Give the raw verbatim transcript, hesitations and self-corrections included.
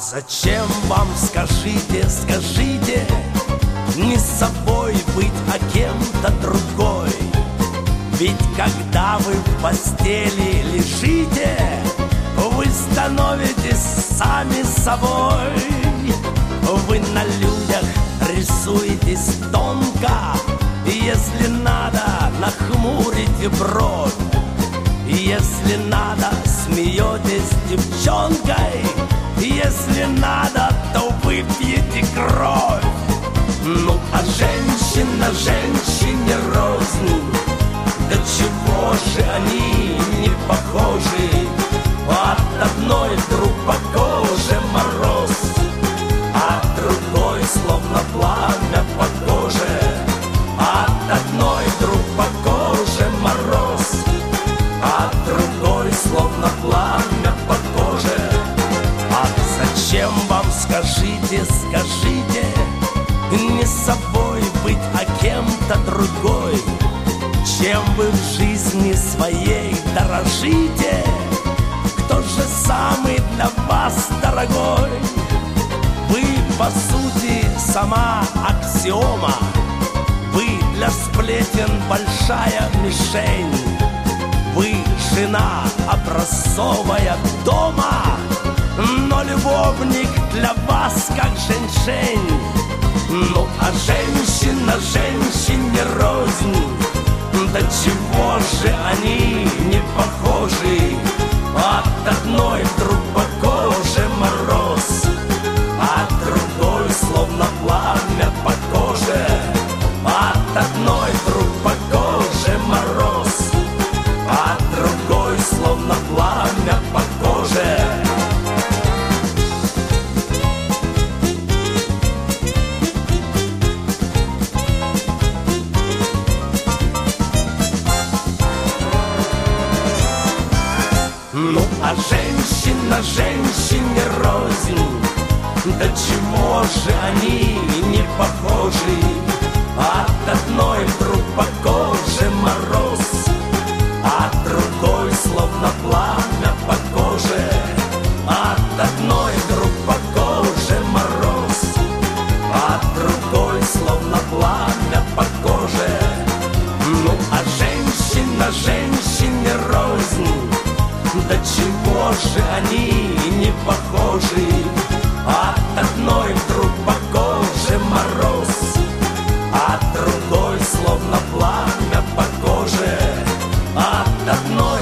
Зачем вам, скажите, скажите, не собой быть, а кем-то другой? Ведь когда вы в постели лежите, вы становитесь сами собой. Вы на людях рисуетесь тонко, если надо, нахмурите бровь. Если надо, смеетесь девчонкой, если надо, то выпьете кровь. Ну а женщина женщине рознь, да чего же они не похожи? От одной вдруг по коже мороз, от другой словно пламя по коже. От одной вдруг по коже мороз, от другой словно пламя по коже. А зачем вам, скажите, скажите, не собой быть, а кем-то другой? Чем вы в жизни своей дорожите? Кто же самый для вас дорогой? Вы, по сути, сама аксиома. Вы для сплетен большая мишень. Вы жена образцовая дома, но любовник для вас как женьшень. Ну а женщина женщине рознь, да чего же они не похожи? От одной вдруг по коже мороз, от другой словно пламя по коже. От одной вдруг по коже мороз, от другой словно пламя по коже. Ну а женщина женщине рознь, да чего же они не похожи? От одной вдруг по коже мороз, от другой словно пламя по коже. От одной вдруг по коже мороз, от другой словно пламя по коже. Ну а женщина женщине рознь, да чего же они не похожи? От одной вдруг по коже мороз, от другой словно пламя по коже. От одной